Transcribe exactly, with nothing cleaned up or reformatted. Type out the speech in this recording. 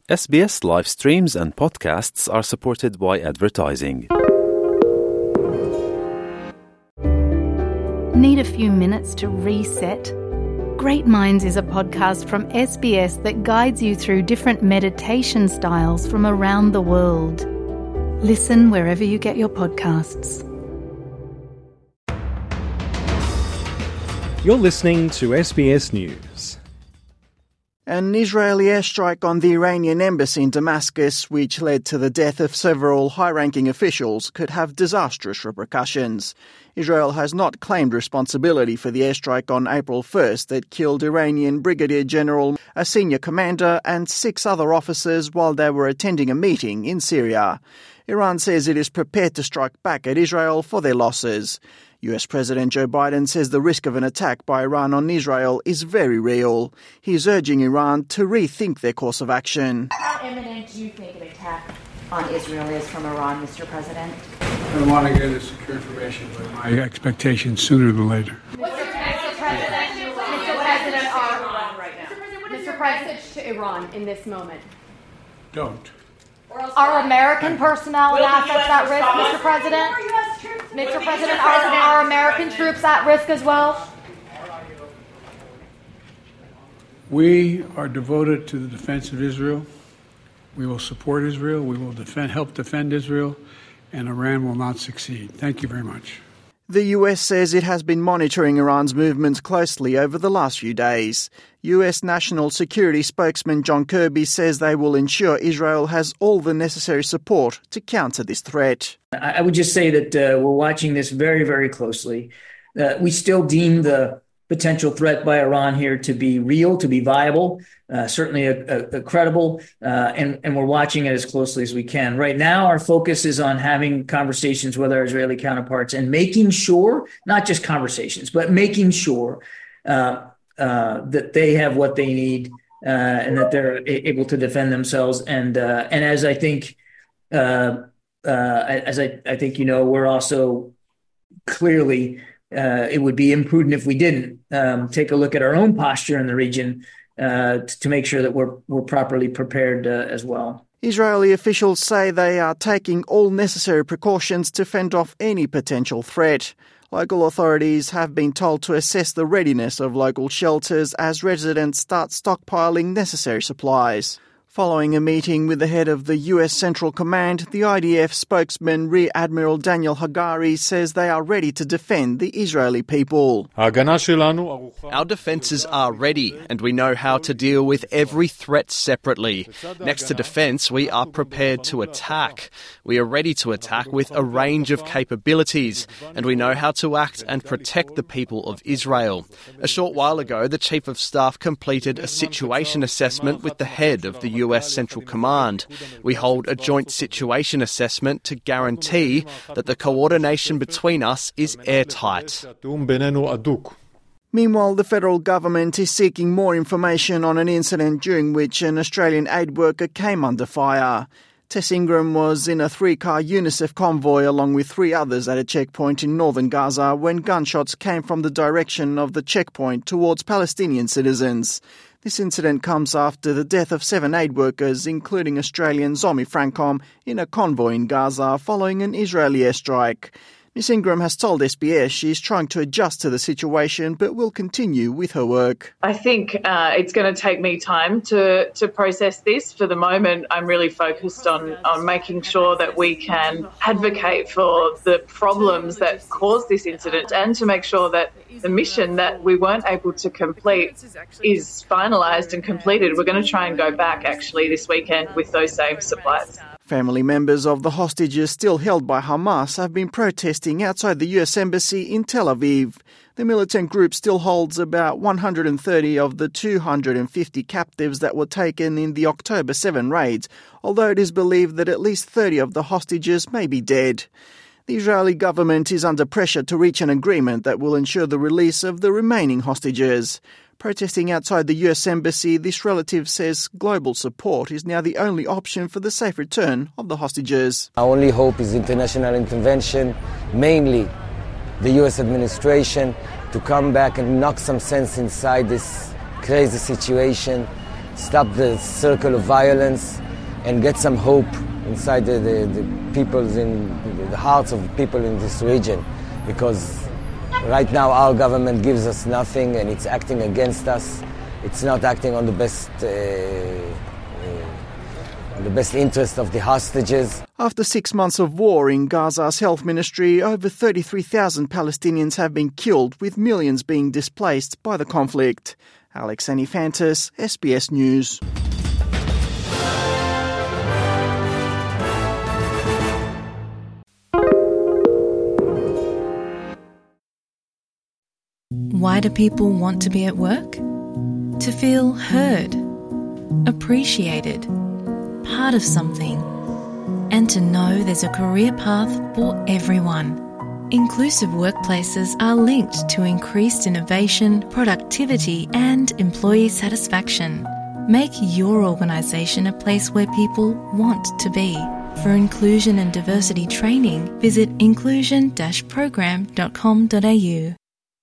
S B S live streams and podcasts are supported by advertising. Need a few minutes to reset? Great Minds is a podcast from S B S that guides you through different meditation styles from around the world. Listen wherever you get your podcasts. You're listening to S B S News. An Israeli airstrike on the Iranian embassy in Damascus, which led to the death of several high-ranking officials, could have disastrous repercussions. Israel has not claimed responsibility for the airstrike on April first that killed Iranian Brigadier General, a senior commander, and six other officers while they were attending a meeting in Syria. Iran says it is prepared to strike back at Israel for their losses. U S President Joe Biden says the risk of an attack by Iran on Israel is very real. He is urging Iran to rethink their course of action. How imminent do you think an attack on Israel is from Iran, Mister President? I want to get the secure information, but my expectation sooner than later. What's your Mister President? Mister President, Iran right now. Mister President, to Iran in this moment. Don't. Are American personnel and assets at risk, Mister President? Mister President, are, are American troops at risk as well? We are devoted to the defense of Israel. We will support Israel. We will defend, help defend Israel, and Iran will not succeed. Thank you very much. The U S says it has been monitoring Iran's movements closely over the last few days. U S National Security spokesman John Kirby says they will ensure Israel has all the necessary support to counter this threat. I would just say that uh, we're watching this very, very closely. Uh, we still deem the potential threat by Iran here to be real, to be viable, uh, certainly a, a, a credible, uh, and, and we're watching it as closely as we can. Right now, our focus is on having conversations with our Israeli counterparts and making sure, not just conversations, but making sure uh, uh, that they have what they need uh, and that they're able to defend themselves. And uh, and as I think, uh, uh, as I, I think you know, we're also clearly. Uh, it would be imprudent if we didn't um, take a look at our own posture in the region uh, to, to make sure that we're we're properly prepared uh, as well. Israeli officials say they are taking all necessary precautions to fend off any potential threat. Local authorities have been told to assess the readiness of local shelters as residents start stockpiling necessary supplies. Following a meeting with the head of the U S Central Command, the I D F spokesman Rear Admiral Daniel Hagari says they are ready to defend the Israeli people. Our defences are ready, and we know how to deal with every threat separately. Next to defence, we are prepared to attack. We are ready to attack with a range of capabilities, and we know how to act and protect the people of Israel. A short while ago, the Chief of Staff completed a situation assessment with the head of the U S Central Command. We hold a joint situation assessment to guarantee that the coordination between us is airtight. Meanwhile, the federal government is seeking more information on an incident during which an Australian aid worker came under fire. Tess Ingram was in a three-car UNICEF convoy along with three others at a checkpoint in northern Gaza when gunshots came from the direction of the checkpoint towards Palestinian citizens. This incident comes after the death of seven aid workers, including Australian Zomi Francom, in a convoy in Gaza following an Israeli airstrike. Miz Ingram has told S B S she's trying to adjust to the situation but will continue with her work. I think uh, it's going to take me time to, to process this. For the moment, I'm really focused on, on making sure that we can advocate for the problems that caused this incident and to make sure that the mission that we weren't able to complete is finalised and completed. We're going to try and go back actually this weekend with those same supplies. Family members of the hostages still held by Hamas have been protesting outside the U S Embassy in Tel Aviv. The militant group still holds about one hundred thirty of the two hundred fifty captives that were taken in the October seventh raids, although it is believed that at least thirty of the hostages may be dead. The Israeli government is under pressure to reach an agreement that will ensure the release of the remaining hostages. Protesting outside the U S Embassy, this relative says global support is now the only option for the safe return of the hostages. Our only hope is international intervention, mainly the U S administration, to come back and knock some sense inside this crazy situation stop the circle of violence, and get some hope inside the, the, the people's in the hearts of people in this region, because right now our government gives us nothing and it's acting against us. It's not acting on the best uh, uh, the best interest of the hostages. After six months of war in Gaza's health ministry, over thirty-three thousand Palestinians have been killed, with millions being displaced by the conflict. Alex Anifantis, S B S News. Why do people want to be at work? To feel heard, appreciated, part of something, and to know there's a career path for everyone. Inclusive workplaces are linked to increased innovation, productivity, and employee satisfaction. Make your organisation a place where people want to be. For inclusion and diversity training, visit inclusion dash program dot com dot a u.